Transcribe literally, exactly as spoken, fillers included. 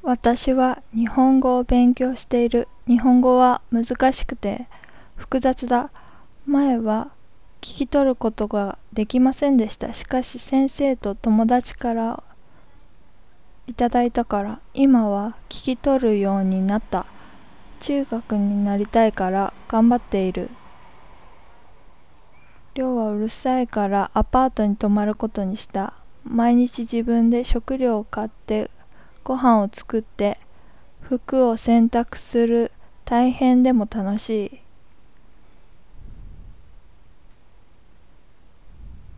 私は日本語を勉強している。日本語は難しくて複雑だ。前は聞き取ることができませんでした。しかし先生と友達からいただいたから今は聞き取るようになった。中学になりたいから頑張っている。寮はうるさいからアパートに泊まることにした。毎日自分で食料を買ってご飯を作って服を洗濯する。大変でも楽しい。